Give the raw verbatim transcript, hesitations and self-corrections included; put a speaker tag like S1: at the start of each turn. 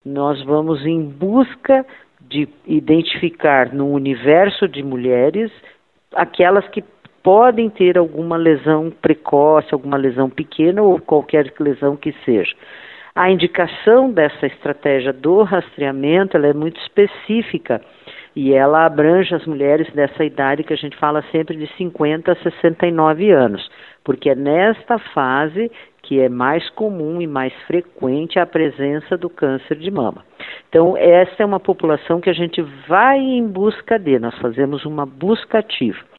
S1: nós vamos em busca de identificar no universo de mulheres aquelas que podem ter alguma lesão precoce, alguma lesão pequena ou qualquer lesão que seja. A indicação dessa estratégia do rastreamento, ela é muito específica e ela abrange as mulheres dessa idade que a gente fala sempre de cinquenta a sessenta e nove anos, porque é nesta fase que é mais comum e mais frequente a presença do câncer de mama. Então, essa é uma população que a gente vai em busca de, nós fazemos uma busca ativa.